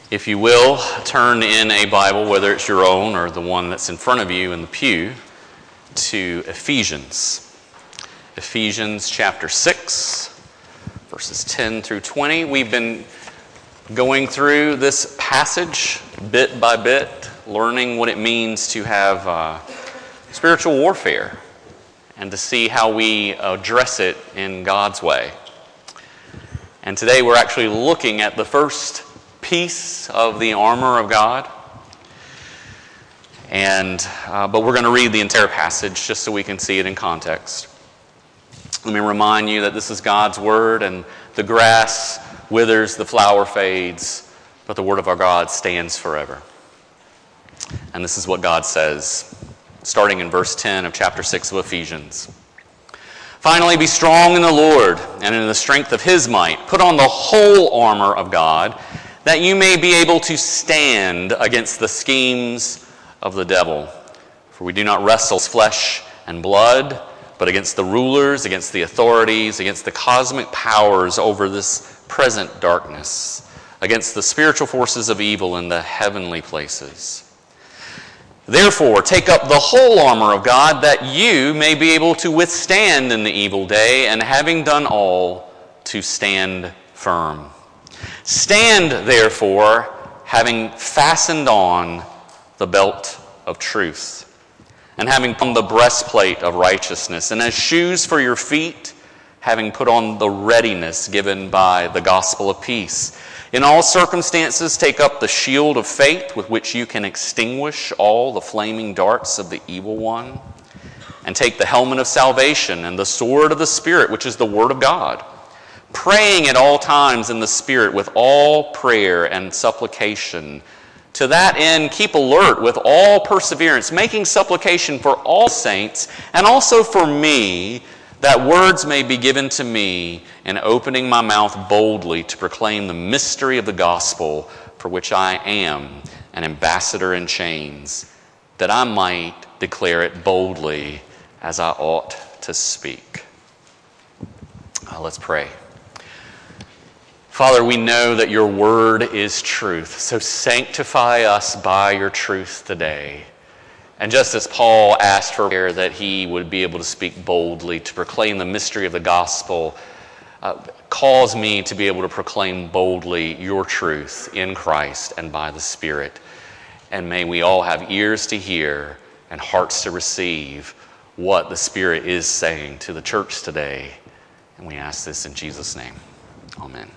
If you will, turn in a Bible, whether it's your own or the one that's in front of you in the pew, to Ephesians. Ephesians chapter 6, verses 10 through 20. We've been going through this passage bit by bit, learning what it means to have spiritual warfare and to see how we address it in God's way. And today we're actually looking at the first piece of the armor of God. But we're going to read the entire passage just so we can see it in context. Let me remind you that this is God's word, and the grass withers, the flower fades, but the word of our God stands forever. And this is what God says, starting in verse 10 of chapter 6 of Ephesians. Finally, be strong in the Lord and in the strength of his might. Put on the whole armor of God, that you may be able to stand against the schemes of the devil. For we do not wrestle flesh and blood, but against the rulers, against the authorities, against the cosmic powers over this present darkness, against the spiritual forces of evil in the heavenly places. Therefore, take up the whole armor of God, that you may be able to withstand in the evil day, and having done all, to stand firm. Stand, therefore, having fastened on the belt of truth, and having put on the breastplate of righteousness, and as shoes for your feet, having put on the readiness given by the gospel of peace. In all circumstances, take up the shield of faith with which you can extinguish all the flaming darts of the evil one, and take the helmet of salvation and the sword of the Spirit, which is the word of God, praying at all times in the Spirit with all prayer and supplication. To that end, keep alert with all perseverance, making supplication for all saints, and also for me, that words may be given to me in opening my mouth boldly to proclaim the mystery of the gospel, for which I am an ambassador in chains, that I might declare it boldly as I ought to speak. Let's pray. Father, we know that your word is truth, so sanctify us by your truth today. And just as Paul asked for prayer that he would be able to speak boldly, to proclaim the mystery of the gospel, cause me to be able to proclaim boldly your truth in Christ and by the Spirit. And may we all have ears to hear and hearts to receive what the Spirit is saying to the church today. And we ask this in Jesus' name. Amen.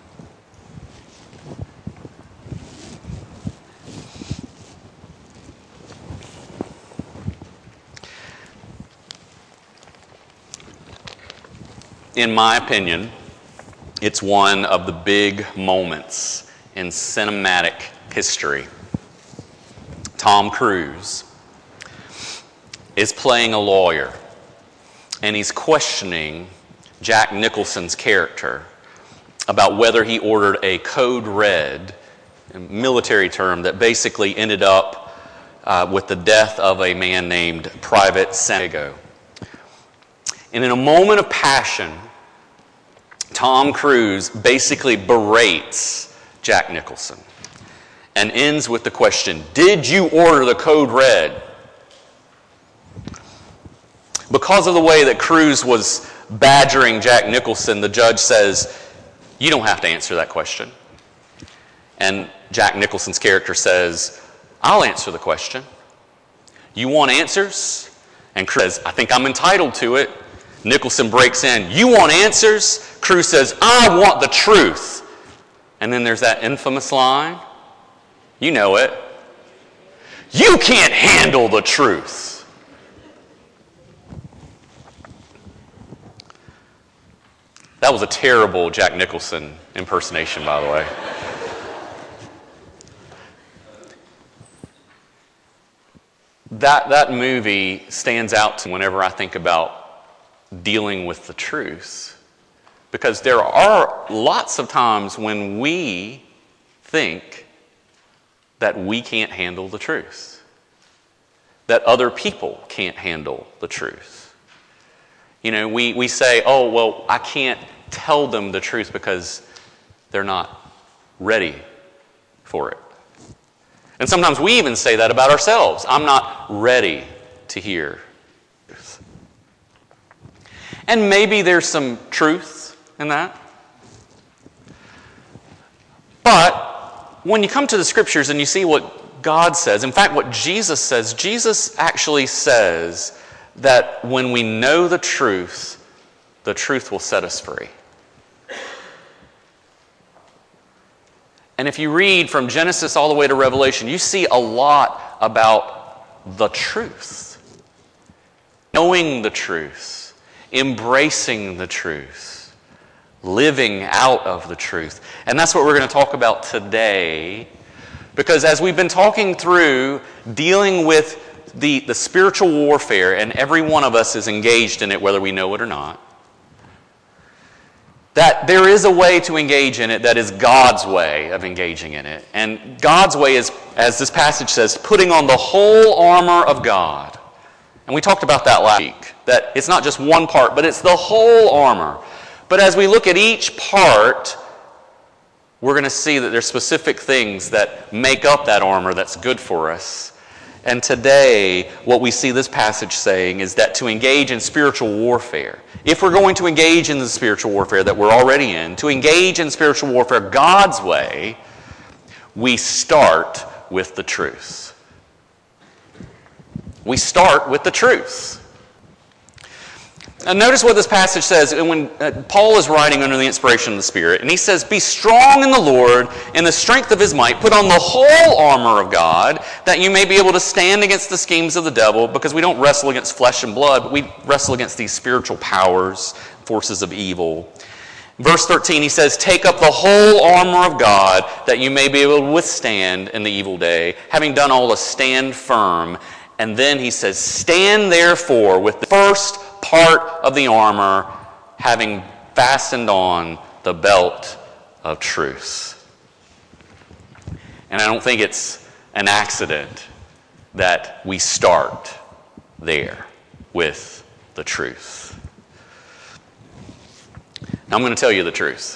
In my opinion, it's one of the big moments in cinematic history. Tom Cruise is playing a lawyer, and he's questioning Jack Nicholson's character about whether he ordered a code red, a military term that basically ended up with the death of a man named Private Santiago. And in a moment of passion, Tom Cruise basically berates Jack Nicholson and ends with the question, did you order the code red? Because of the way that Cruise was badgering Jack Nicholson, the judge says, you don't have to answer that question. And Jack Nicholson's character says, I'll answer the question. You want answers? And Cruise says, I think I'm entitled to it. Nicholson breaks in, you want answers? Cruise says, I want the truth. And then there's that infamous line. You know it. You can't handle the truth. That was a terrible Jack Nicholson impersonation, by the way. That movie stands out to me whenever I think about dealing with the truth, because there are lots of times when we think that we can't handle the truth, that other people can't handle the truth. You know, we say, oh, well, I can't tell them the truth because they're not ready for it. And sometimes we even say that about ourselves. I'm not ready to hear truth. And maybe there's some truth in that. But when you come to the Scriptures and you see what God says, in fact, what Jesus says, Jesus actually says that when we know the truth will set us free. And if you read from Genesis all the way to Revelation, you see a lot about the truth. Knowing the truth, embracing the truth, living out of the truth. And that's what we're going to talk about today. Because as we've been talking through dealing with the spiritual warfare, and every one of us is engaged in it whether we know it or not, that there is a way to engage in it that is God's way of engaging in it. And God's way is, as this passage says, putting on the whole armor of God. And we talked about that last week, that it's not just one part, but it's the whole armor. But as we look at each part, we're going to see that there's specific things that make up that armor that's good for us. And today, what we see this passage saying is that to engage in spiritual warfare, if we're going to engage in the spiritual warfare that we're already in, to engage in spiritual warfare God's way, we start with the truth. We start with the truth. And notice what this passage says when Paul is writing under the inspiration of the Spirit, and he says, "Be strong in the Lord, in the strength of his might. Put on the whole armor of God, that you may be able to stand against the schemes of the devil," because we don't wrestle against flesh and blood, but we wrestle against these spiritual powers, forces of evil. Verse 13, he says, "Take up the whole armor of God, that you may be able to withstand in the evil day, having done all to stand firm." And then he says, "Stand therefore with the first part of the armor, having fastened on the belt of truth." And I don't think it's an accident that we start there with the truth. Now I'm going to tell you the truth.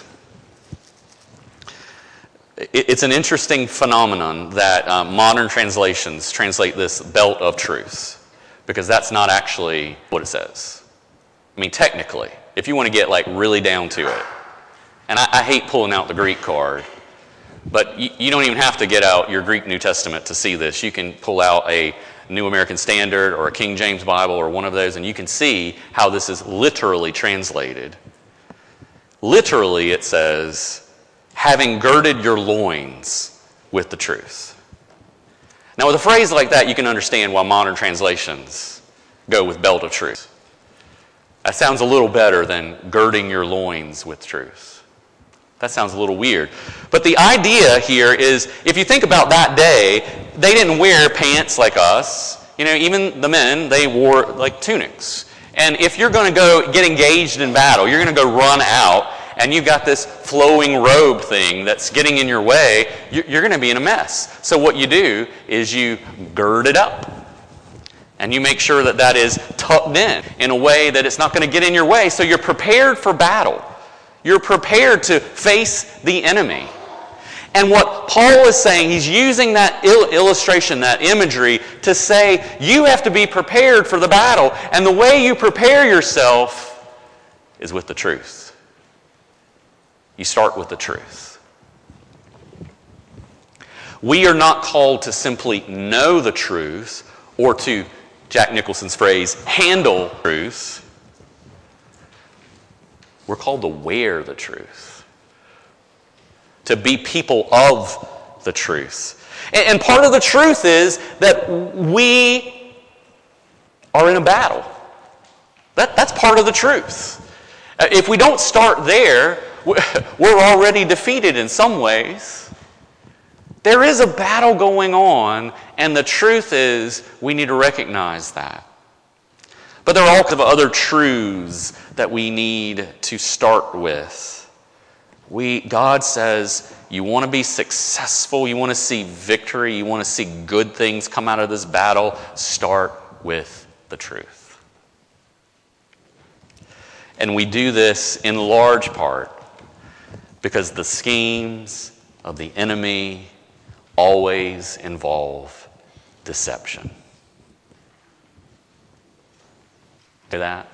It's an interesting phenomenon that modern translations translate this belt of truth, because that's not actually what it says. I mean, technically, if you want to get really down to it, and I hate pulling out the Greek card, but you don't even have to get out your Greek New Testament to see this. You can pull out a New American Standard or a King James Bible or one of those, and you can see how this is literally translated. Literally, it says, "Having girded your loins with the truth." Now, with a phrase like that, you can understand why modern translations go with belt of truth. That sounds a little better than girding your loins with truth. That sounds a little weird. But the idea here is, if you think about that day, they didn't wear pants like us. Even the men, they wore tunics. And if you're going to go get engaged in battle, you're going to go run out, and you've got this flowing robe thing that's getting in your way, you're going to be in a mess. So what you do is you gird it up. And you make sure that is tucked in a way that it's not going to get in your way. So you're prepared for battle. You're prepared to face the enemy. And what Paul is saying, he's using that illustration, that imagery, to say you have to be prepared for the battle. And the way you prepare yourself is with the truth. You start with the truth. We are not called to simply know the truth or to, Jack Nicholson's phrase, handle truth. We're called to wear the truth, to be people of the truth. And part of the truth is that we are in a battle. That's part of the truth. If we don't start there, we're already defeated in some ways. There is a battle going on, and the truth is we need to recognize that. But there are all kinds of other truths that we need to start with. God says, you want to be successful, you want to see victory, you want to see good things come out of this battle, start with the truth. And we do this in large part because the schemes of the enemy always involve deception. Hear that?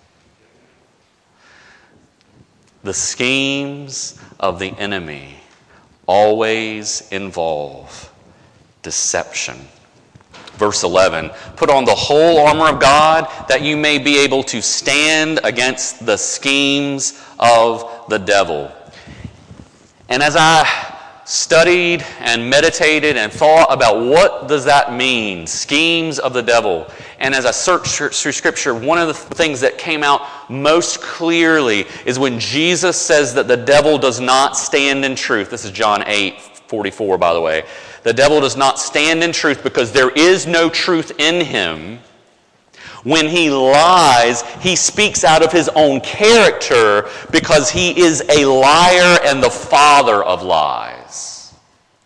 The schemes of the enemy always involve deception. Verse 11, put on the whole armor of God that you may be able to stand against the schemes of the devil. And as I studied and meditated and thought about what does that mean, schemes of the devil, and as I searched through Scripture, one of the things that came out most clearly is when Jesus says that the devil does not stand in truth. This is John 8:44, by the way. The devil does not stand in truth because there is no truth in him. When he lies, he speaks out of his own character because he is a liar and the father of lies.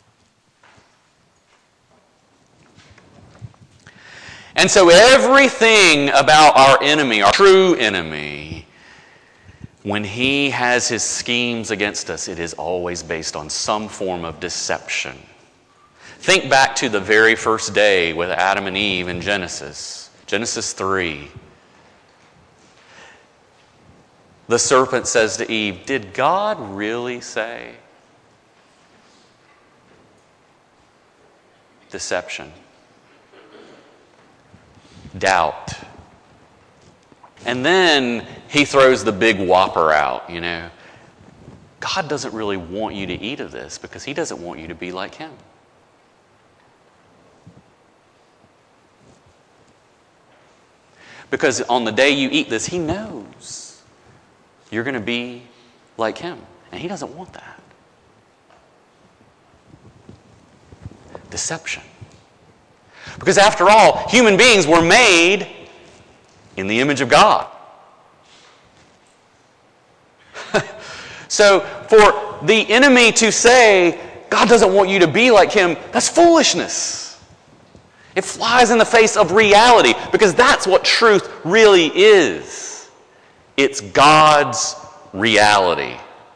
And so everything about our enemy, our true enemy, when he has his schemes against us, it is always based on some form of deception. Think back to the very first day with Adam and Eve in Genesis 3. The serpent says to Eve, "Did God really say?" Deception. Doubt. And then he throws the big whopper out, God doesn't really want you to eat of this because he doesn't want you to be like him. Because on the day you eat this, he knows you're going to be like him. And he doesn't want that. Deception. Because after all, human beings were made in the image of God. So for the enemy to say, God doesn't want you to be like him, that's foolishness. It flies in the face of reality because that's what truth really is. It's God's reality.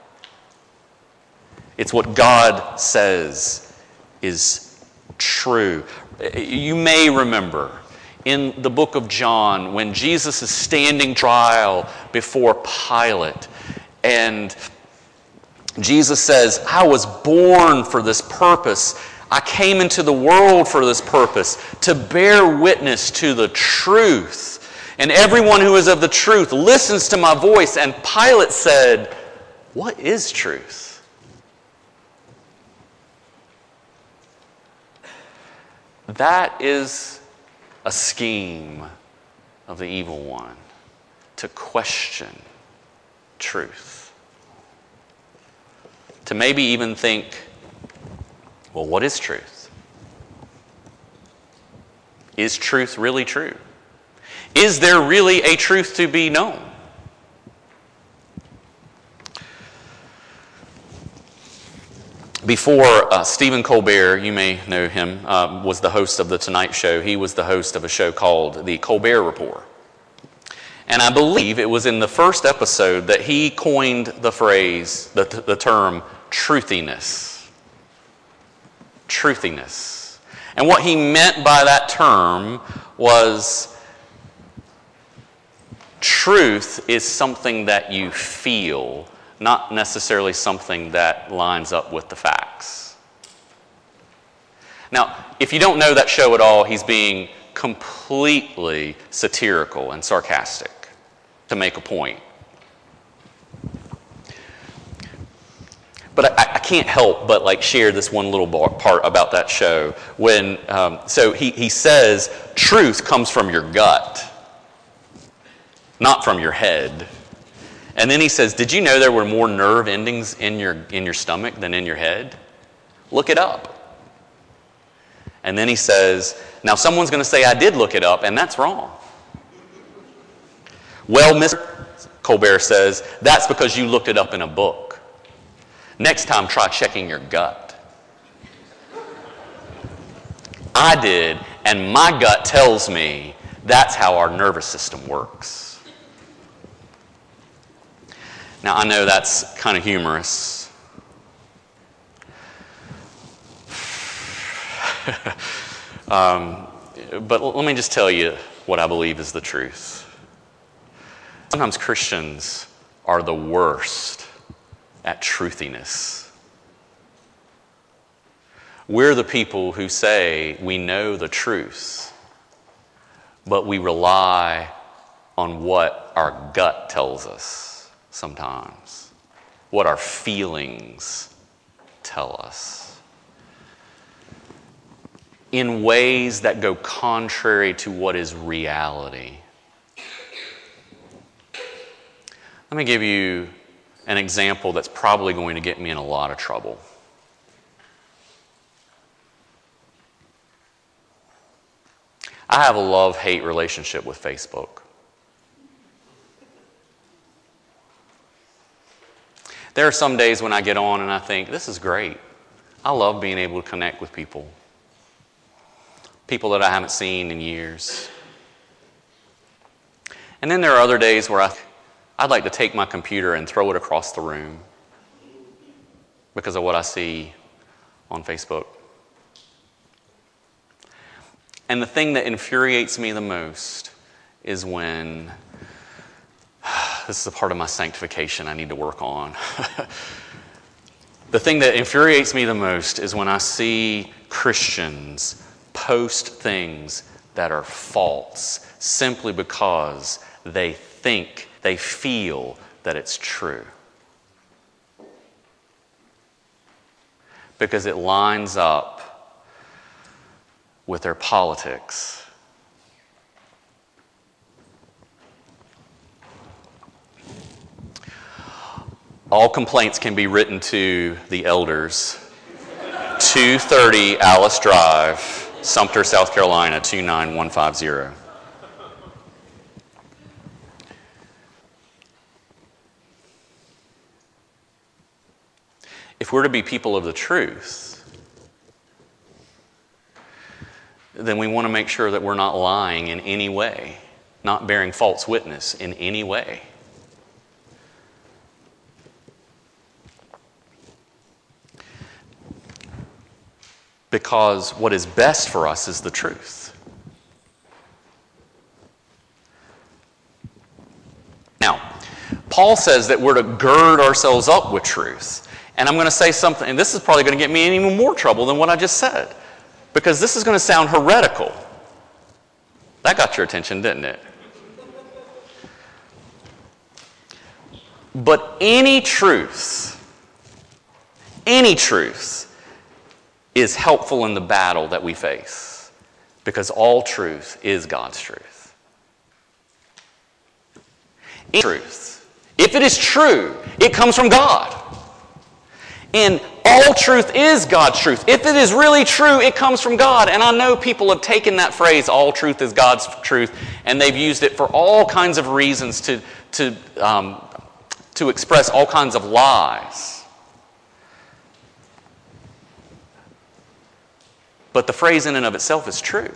It's what God says is true. You may remember in the book of John when Jesus is standing trial before Pilate and Jesus says, "I was born for this purpose. I came into the world for this purpose, to bear witness to the truth. And everyone who is of the truth listens to my voice." And Pilate said, "What is truth?" That is a scheme of the evil one, to question truth. To maybe even think, well, what is truth? Is truth really true? Is there really a truth to be known? Before Stephen Colbert, you may know him, was the host of The Tonight Show. He was the host of a show called The Colbert Report. And I believe it was in the first episode that he coined the phrase, the term, truthiness. Truthiness. And what he meant by that term was truth is something that you feel, not necessarily something that lines up with the facts. Now, if you don't know that show at all, he's being completely satirical and sarcastic to make a point. But I can't help but share this one little part about that show. When so he says truth comes from your gut, not from your head. And then he says, "Did you know there were more nerve endings in your stomach than in your head? Look it up." And then he says, "Now someone's going to say I did look it up, and that's wrong." "Well, Mr. Colbert says, that's because you looked it up in a book. Next time, try checking your gut." I did, and my gut tells me that's how our nervous system works. Now, I know that's kind of humorous. But let me just tell you what I believe is the truth. Sometimes Christians are the worst at truthiness. We're the people who say we know the truth, but we rely on what our gut tells us sometimes, what our feelings tell us, in ways that go contrary to what is reality. Let me give you an example that's probably going to get me in a lot of trouble. I have a love-hate relationship with Facebook. There are some days when I get on and I think, this is great. I love being able to connect with people. People that I haven't seen in years. And then there are other days where I'd like to take my computer and throw it across the room because of what I see on Facebook. And the thing that infuriates me the most is when, this is a part of my sanctification I need to work on. The thing that infuriates me the most is when I see Christians post things that are false simply because they think, they feel that it's true. Because it lines up with their politics. All complaints can be written to the elders, 230 Alice Drive, Sumter, South Carolina, 29150. If we're to be people of the truth, then we want to make sure that we're not lying in any way, not bearing false witness in any way. Because what is best for us is the truth. Now, Paul says that we're to gird ourselves up with truth. And I'm going to say something, and this is probably going to get me in even more trouble than what I just said. Because this is going to sound heretical. That got your attention, didn't it? But any truth is helpful in the battle that we face. Because all truth is God's truth. Truth. If it is true, it comes from God. And all truth is God's truth. If it is really true, it comes from God. And I know people have taken that phrase, all truth is God's truth, and they've used it for all kinds of reasons to express all kinds of lies. But the phrase in and of itself is true.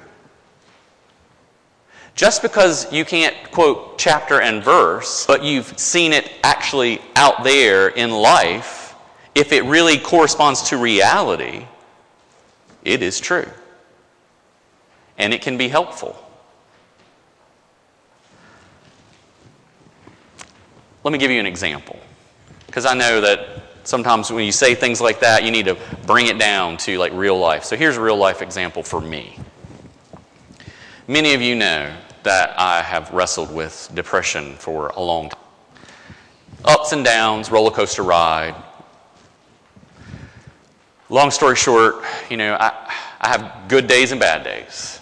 Just because you can't quote chapter and verse, but you've seen it actually out there in life, if it really corresponds to reality, it is true. And it can be helpful. Let me give you an example. Because I know that sometimes when you say things like that, you need to bring it down to like real life. So here's a real life example for me. Many of you know that I have wrestled with depression for a long time. Ups and downs, roller coaster ride. Long story short, I have good days and bad days.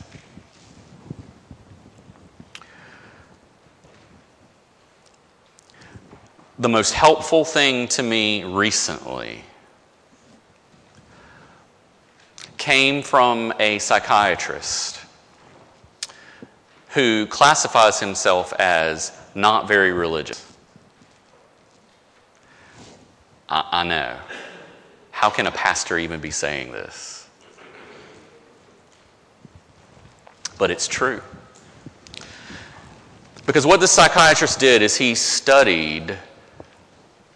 The most helpful thing to me recently came from a psychiatrist who classifies himself as not very religious. I know. How can a pastor even be saying this? But it's true. Because what this psychiatrist did is he studied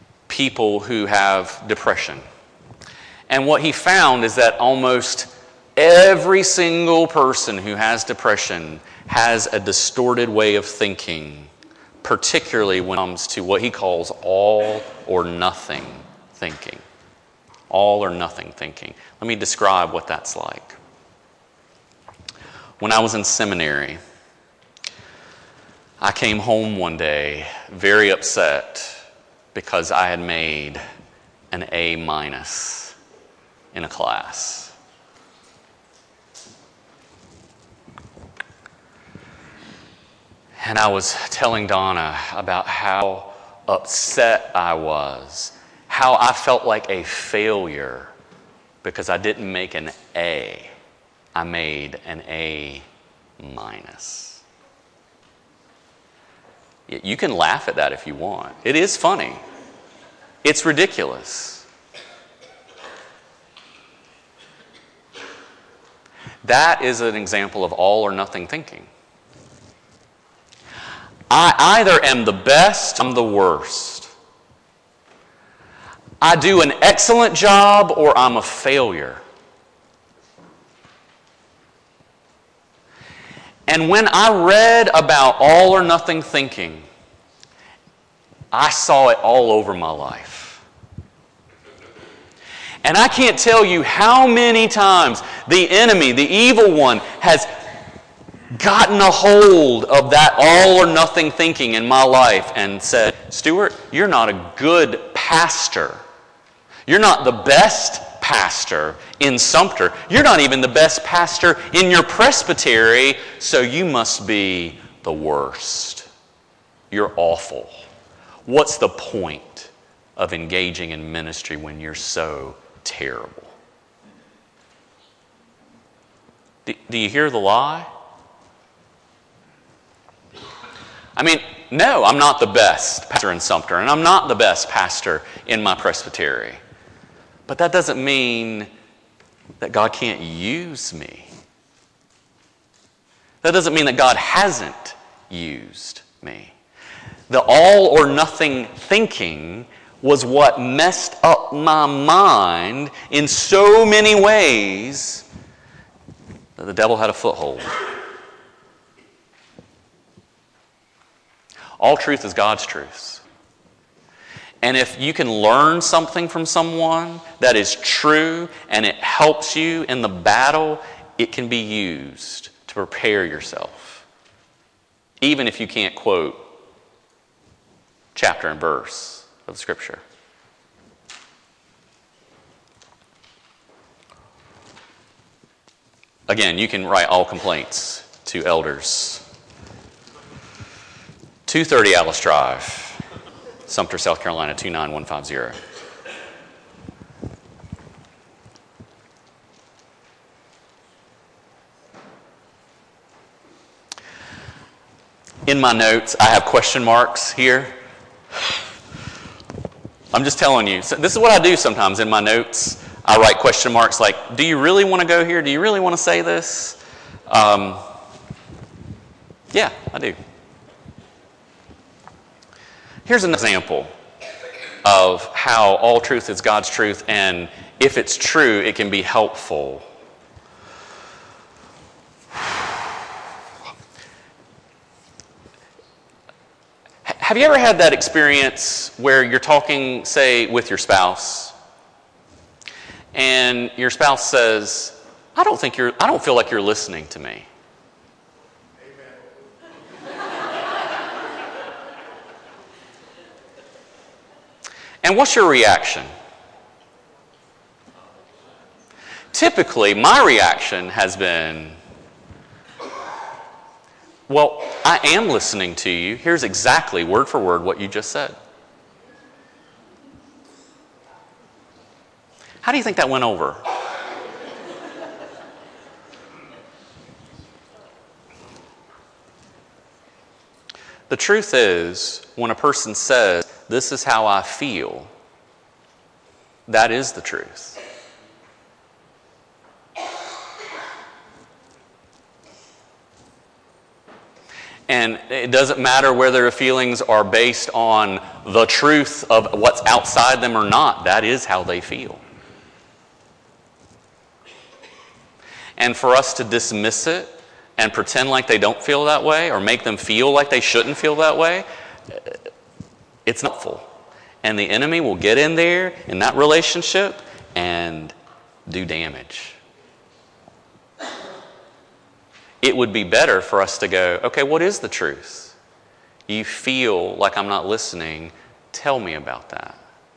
people who have depression. And what he found is that almost Every single person who has depression has a distorted way of thinking, particularly when it comes to what he calls all or nothing thinking. All or nothing thinking. Let me describe what that's like. When I was in seminary, I came home one day very upset because I had made an A- in a class. And I was telling Donna about how upset I was, how I felt like a failure because I didn't make an A. I made an A-. You can laugh at that if you want. It is funny. It's ridiculous. That is an example of all or nothing thinking. I either am the best, I'm the worst. I do an excellent job or I'm a failure. And when I read about all or nothing thinking, I saw it all over my life. And I can't tell you how many times the enemy, the evil one, has gotten a hold of that all or nothing thinking in my life and said, Stuart, you're not a good pastor. You're not the best pastor in Sumter. You're not even the best pastor in your presbytery, so you must be the worst. You're awful. What's the point of engaging in ministry when you're so terrible? Do you hear the lie? I mean, no, I'm not the best pastor in Sumter, and I'm not the best pastor in my presbytery. But that doesn't mean that God can't use me. That doesn't mean that God hasn't used me. The all or nothing thinking was what messed up my mind in so many ways that the devil had a foothold. All truth is God's truth. And if you can learn something from someone that is true and it helps you in the battle, it can be used to prepare yourself. Even if you can't quote chapter and verse of the Scripture. Again, you can write all complaints to elders. 230 Alice Drive, Sumter, South Carolina, 29150. In my notes, I have question marks here. I'm just telling you. So this is what I do sometimes in my notes. I write question marks like, do you really want to go here? Do you really want to say this? Yeah, I do. Here's an example of how all truth is God's truth, and if it's true, it can be helpful. Have you ever had that experience where you're talking, say, with your spouse, and your spouse says, I don't feel like you're listening to me. And what's your reaction? Typically, my reaction has been, well, I am listening to you. Here's exactly, word for word, what you just said. How do you think that went over? The truth is, when a person says, this is how I feel, that is the truth. And it doesn't matter whether the feelings are based on the truth of what's outside them or not. That is how they feel. and for us to dismiss it and pretend like they don't feel that way or make them feel like they shouldn't feel that way, it's not helpful. And the enemy will get in there in that relationship and do damage. It would be better for us to go, okay, what is the truth? You feel like I'm not listening. Tell me about that.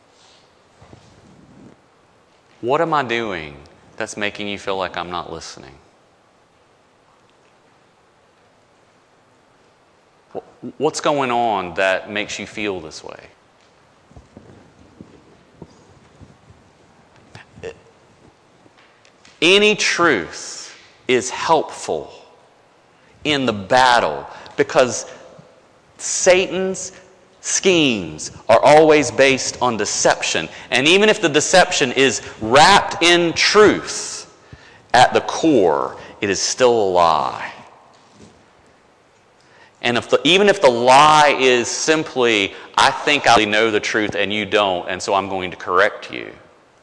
What am I doing that's making you feel like I'm not listening? What's going on that makes you feel this way? Any truth is helpful in the battle because Satan's schemes are always based on deception. And even if the deception is wrapped in truth, at the core, it is still a lie. And even if the lie is simply, I think I know the truth and you don't, and so I'm going to correct you.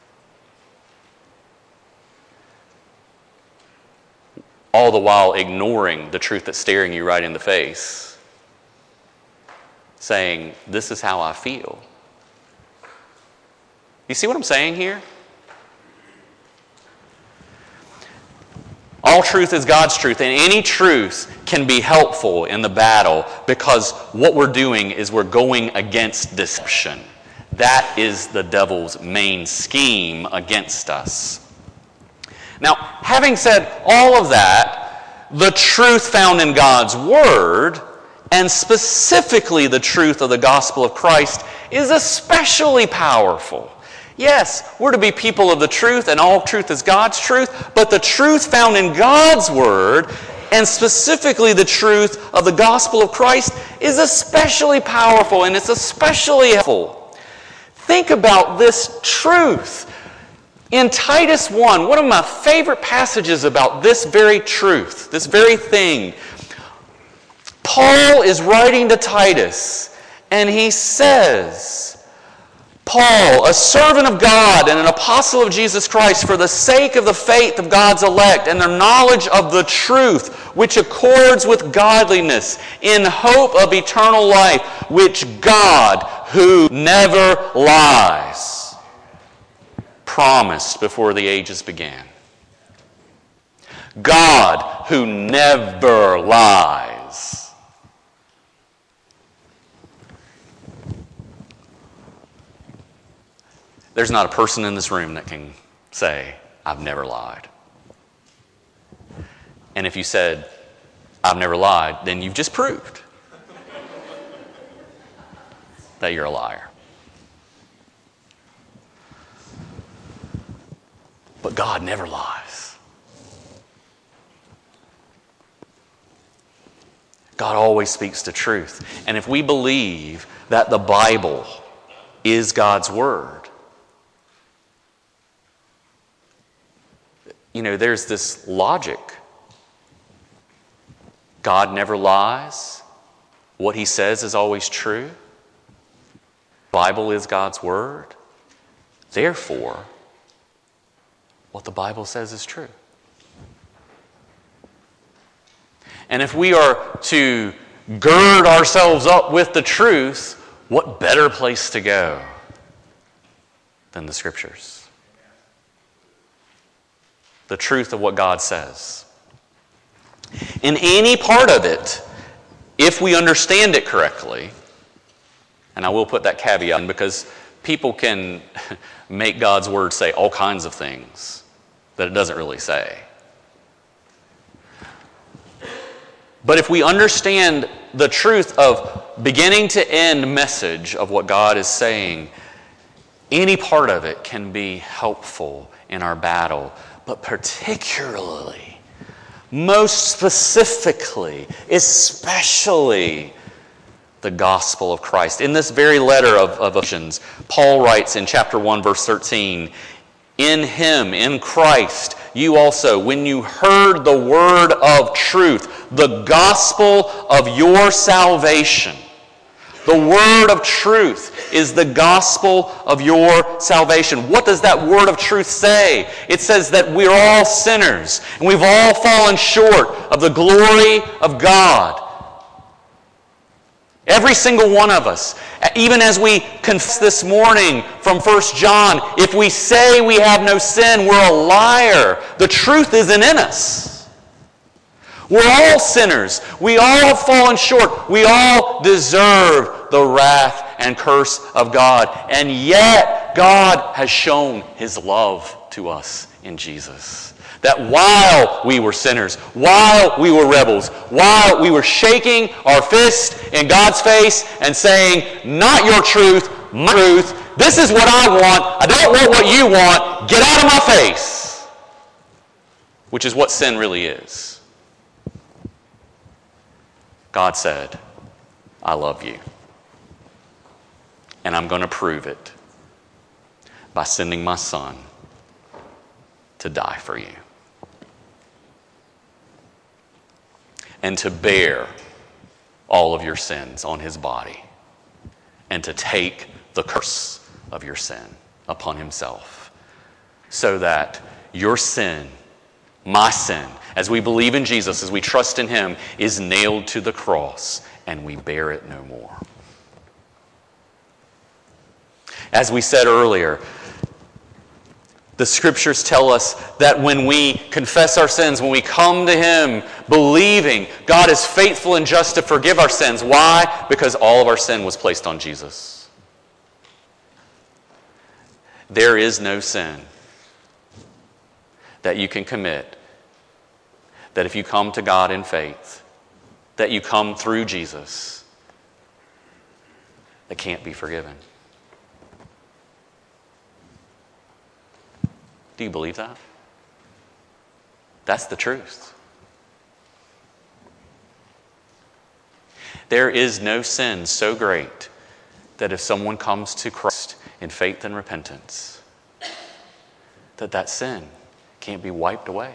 All the while ignoring the truth that's staring you right in the face. Saying, this is how I feel. You see what I'm saying here? All truth is God's truth, and any truth can be helpful in the battle because what we're doing is we're going against deception. That is the devil's main scheme against us. Now, having said all of that, the truth found in God's Word, and specifically the truth of the gospel of Christ, is especially powerful. Yes, we're to be people of the truth, and all truth is God's truth, but the truth found in God's Word, and specifically the truth of the gospel of Christ, is especially powerful, and it's especially helpful. Think about this truth. In Titus 1, one of my favorite passages about this very truth, this very thing, Paul is writing to Titus, and he says, Paul, a servant of God and an apostle of Jesus Christ, for the sake of the faith of God's elect and their knowledge of the truth, which accords with godliness, in hope of eternal life, which God, who never lies, promised before the ages began. God, who never lies. There's not a person in this room that can say, I've never lied. And if you said, I've never lied, then you've just proved that you're a liar. But God never lies. God always speaks the truth. And if we believe that the Bible is God's Word, there's this logic. God never lies. What He says is always true. The Bible is God's Word. Therefore, what the Bible says is true. And if we are to gird ourselves up with the truth, what better place to go than the Scriptures? The truth of what God says. In any part of it, if we understand it correctly, and I will put that caveat in because people can make God's Word say all kinds of things that it doesn't really say. But if we understand the truth of beginning to end message of what God is saying, any part of it can be helpful in our battle, but particularly, most specifically, especially the gospel of Christ. In this very letter of Ephesians, Paul writes in chapter 1, verse 13, in Him, in Christ, you also, when you heard the word of truth, the gospel of your salvation, The word of truth is the gospel of your salvation. What does that word of truth say? It says that we're all sinners and we've all fallen short of the glory of God. Every single one of us. Even as we confess this morning from 1 John, if we say we have no sin, we're a liar. The truth isn't in us. We're all sinners. We all have fallen short. We all deserve the wrath and curse of God. And yet, God has shown His love to us in Jesus. That while we were sinners, while we were rebels, while we were shaking our fist in God's face and saying, not your truth, my truth, this is what I want, I don't want what you want, get out of my face. Which is what sin really is. God said, I love you. And I'm going to prove it by sending my Son to die for you. And to bear all of your sins on His body. And to take the curse of your sin upon Himself. So that your sin, my sin, as we believe in Jesus, as we trust in Him, is nailed to the cross and we bear it no more. As we said earlier, the Scriptures tell us that when we confess our sins, when we come to Him believing, God is faithful and just to forgive our sins. Why? Because all of our sin was placed on Jesus. There is no sin that you can commit that if you come to God in faith, that you come through Jesus, that can't be forgiven. Do you believe that? That's the truth. There is no sin so great that if someone comes to Christ in faith and repentance, that sin can't be wiped away.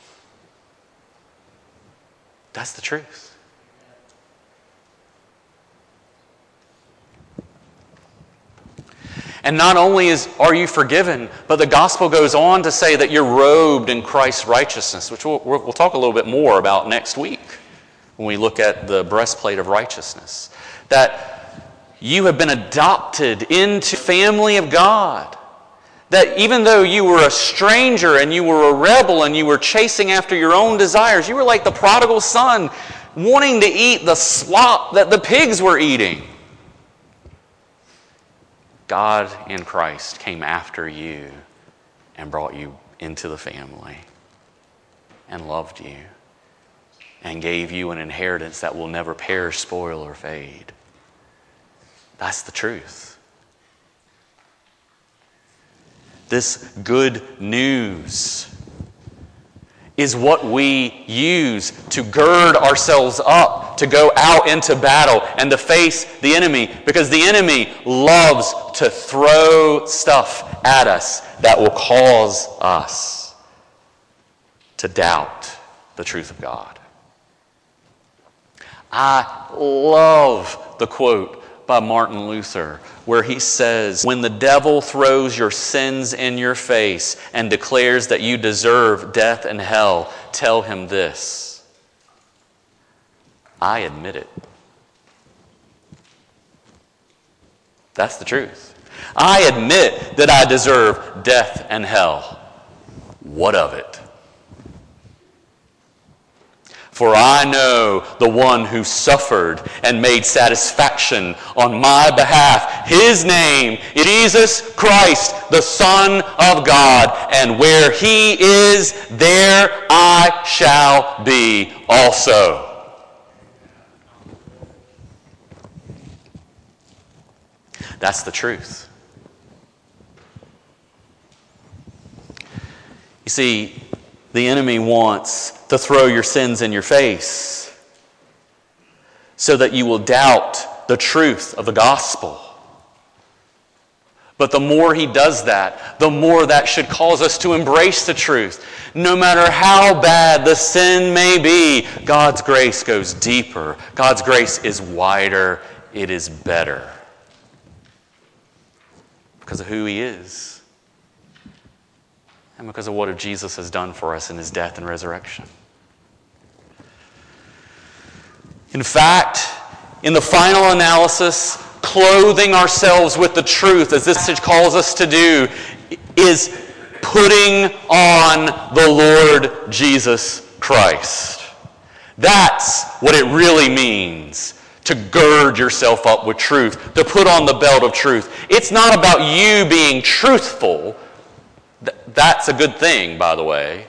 That's the truth. And not only are you forgiven, but the gospel goes on to say that you're robed in Christ's righteousness, which we'll talk a little bit more about next week when we look at the breastplate of righteousness. That you have been adopted into the family of God. That even though you were a stranger and you were a rebel and you were chasing after your own desires, you were like the prodigal son wanting to eat the slop that the pigs were eating. God in Christ came after you and brought you into the family and loved you and gave you an inheritance that will never perish, spoil, or fade. That's the truth. This good news is what we use to gird ourselves up, to go out into battle and to face the enemy, because the enemy loves to throw stuff at us that will cause us to doubt the truth of God. I love the quote by Martin Luther where he says, when the devil throws your sins in your face and declares that you deserve death and hell, tell him this: I admit it. That's the truth. I admit that I deserve death and hell. What of it? For I know the one who suffered and made satisfaction on my behalf. His name is Jesus Christ, the Son of God. And where He is, there I shall be also. That's the truth. You see, the enemy wants to throw your sins in your face so that you will doubt the truth of the gospel. But the more he does that, the more that should cause us to embrace the truth. No matter how bad the sin may be, God's grace goes deeper. God's grace is wider it is better. Because of who he is. And because of what Jesus has done for us in his death and resurrection. In fact, in the final analysis, clothing ourselves with the truth, as this passage calls us to do, is putting on the Lord Jesus Christ. That's what it really means to gird yourself up with truth, to put on the belt of truth. It's not about you being truthful. That's a good thing, by the way.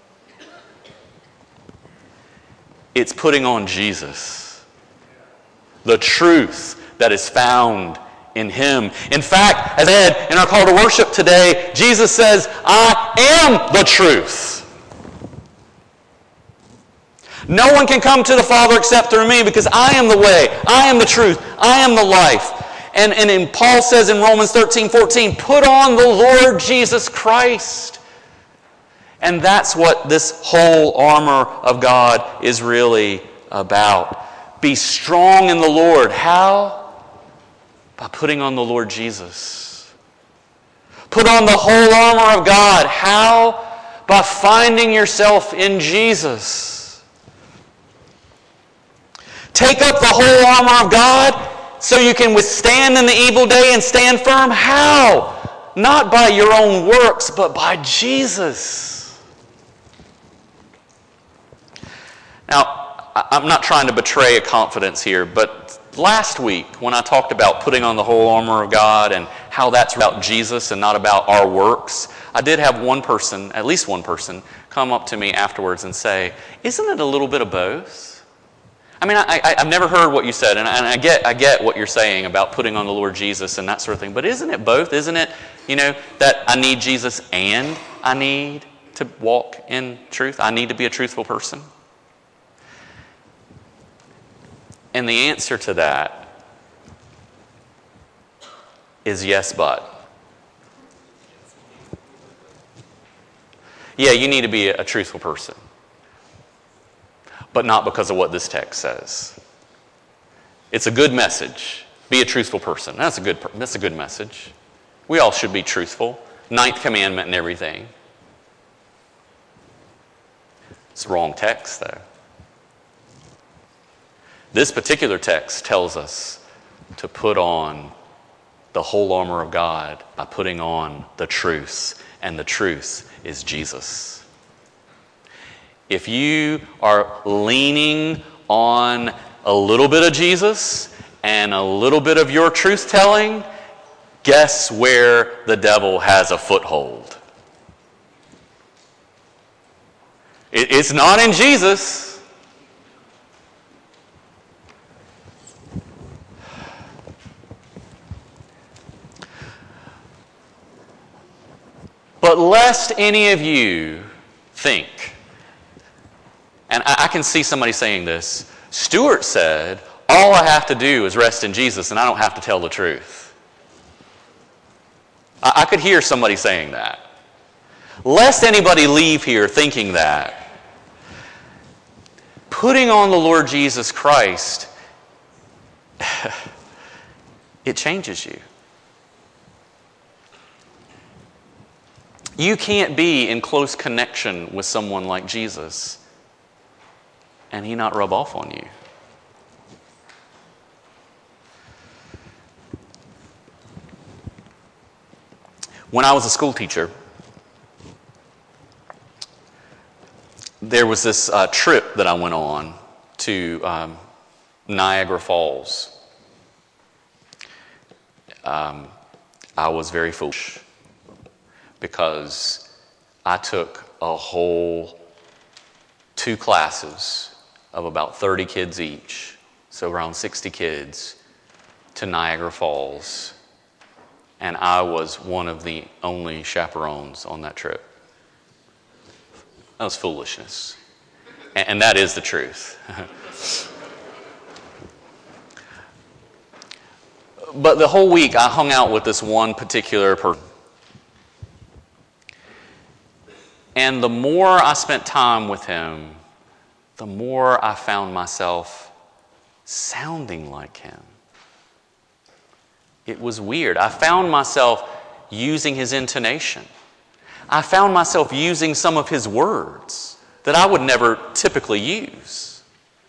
It's putting on Jesus. The truth that is found in him. In fact, as I said in our call to worship today, Jesus says, I am the truth. No one can come to the Father except through me, because I am the way, I am the truth, I am the life. And Paul says in Romans 13:14, put on the Lord Jesus Christ. And that's what this whole armor of God is really about. Be strong in the Lord. How? By putting on the Lord Jesus. Put on the whole armor of God. How? By finding yourself in Jesus. Take up the whole armor of God so you can withstand in the evil day and stand firm. How? Not by your own works, but by Jesus. Now, I'm not trying to betray a confidence here, but last week when I talked about putting on the whole armor of God and how that's about Jesus and not about our works, I did have one person, at least one person, come up to me afterwards and say, isn't it a little bit of both? I mean, I've never heard what you said, and I get what you're saying about putting on the Lord Jesus and that sort of thing, but isn't it both? Isn't it, that I need Jesus and I need to walk in truth? I need to be a truthful person? And the answer to that is yes, but. Yeah, you need to be a truthful person. But not because of what this text says. It's a good message. Be a truthful person. That's a good message. We all should be truthful. 9th commandment and everything. It's the wrong text, though. This particular text tells us to put on the whole armor of God by putting on the truth, and the truth is Jesus. If you are leaning on a little bit of Jesus and a little bit of your truth-telling, guess where the devil has a foothold? It's not in Jesus. But lest any of you think, and I can see somebody saying this, Stuart said, all I have to do is rest in Jesus and I don't have to tell the truth. I could hear somebody saying that. Lest anybody leave here thinking that. Putting on the Lord Jesus Christ, it changes you. You can't be in close connection with someone like Jesus and he not rub off on you. When I was a school teacher, there was this trip that I went on to Niagara Falls. I was very foolish because I took a whole 2 classes of about 30 kids each, so around 60 kids, to Niagara Falls. And I was one of the only chaperones on that trip. That was foolishness. And that is the truth. But the whole week I hung out with this one particular person. And the more I spent time with him, the more I found myself sounding like him. it was weird. I found myself using his intonation. I found myself using some of his words that I would never typically use.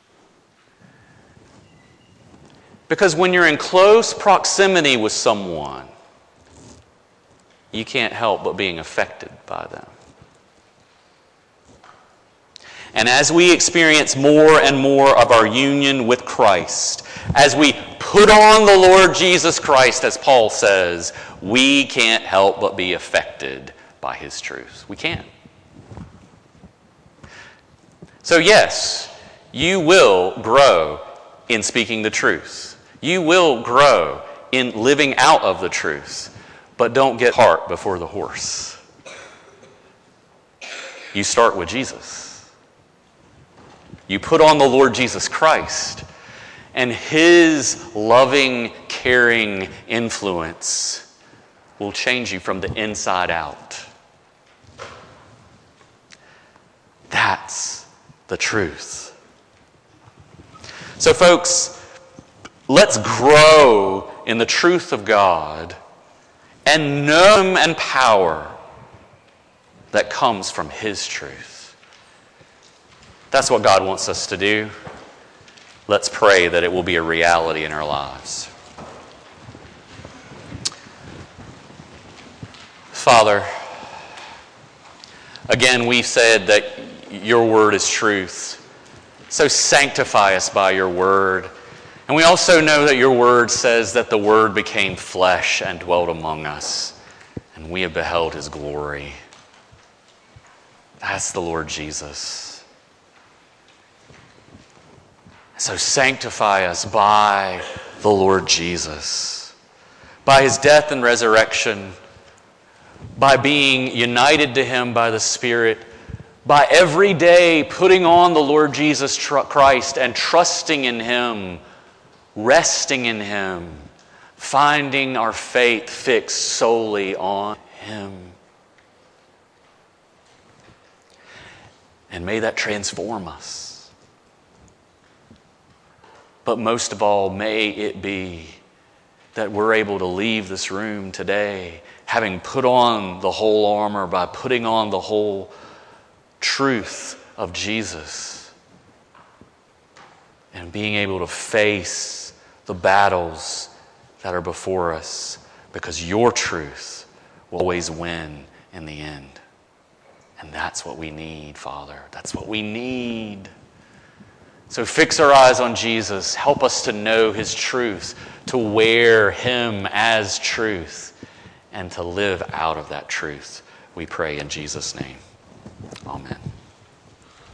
Because when you're in close proximity with someone, you can't help but being affected by them. And as we experience more and more of our union with Christ, as we put on the Lord Jesus Christ, as Paul says, we can't help but be affected by his truth. We can't. So yes, you will grow in speaking the truth. You will grow in living out of the truth. But don't get cart before the horse. You start with Jesus. You put on the Lord Jesus Christ, and his loving, caring influence will change you from the inside out. That's the truth. So folks, let's grow in the truth of God and know him and power that comes from his truth. That's what God wants us to do. Let's pray that it will be a reality in our lives. Father, again, we've said that your word is truth. So sanctify us by your word. And we also know that your word says that the word became flesh and dwelt among us, and we have beheld his glory. That's the Lord Jesus. So sanctify us by the Lord Jesus, by his death and resurrection, by being united to him by the Spirit, by every day putting on the Lord Jesus Christ and trusting in him, resting in him, finding our faith fixed solely on him. And may that transform us. But most of all, may it be that we're able to leave this room today having put on the whole armor by putting on the whole truth of Jesus and being able to face the battles that are before us, because your truth will always win in the end. And that's what we need, Father. That's what we need. So fix our eyes on Jesus. Help us to know his truth, to wear him as truth, and to live out of that truth. We pray in Jesus' name. Amen.